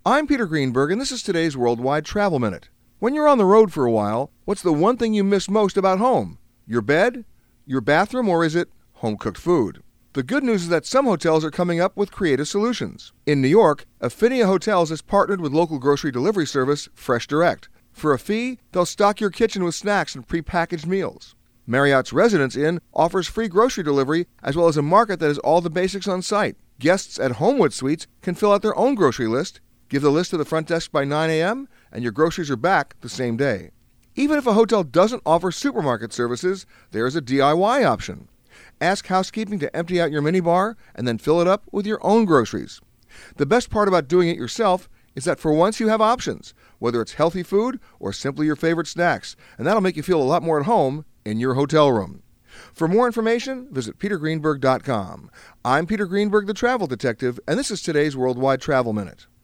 I'm Peter Greenberg, and this is today's Worldwide Travel Minute. When you're on the road for a while, what's the one thing you miss most about home? Your bed? Your bathroom? Or is it home-cooked food? The good news is that some hotels are coming up with creative solutions. In New York, Affinia Hotels has partnered with local grocery delivery service Fresh Direct. For a fee, they'll stock your kitchen with snacks and prepackaged meals. Marriott's Residence Inn offers free grocery delivery as well as a market that has all the basics on site. Guests at Homewood Suites can fill out their own grocery list, give the list to the front desk by 9 a.m., and your groceries are back the same day. Even if a hotel doesn't offer supermarket services, there is a DIY option. Ask housekeeping to empty out your minibar and then fill it up with your own groceries. The best part about doing it yourself is that for once you have options, whether it's healthy food or simply your favorite snacks, and that'll make you feel a lot more at home in your hotel room. For more information, visit petergreenberg.com. I'm Peter Greenberg, the Travel Detective, and this is today's Worldwide Travel Minute.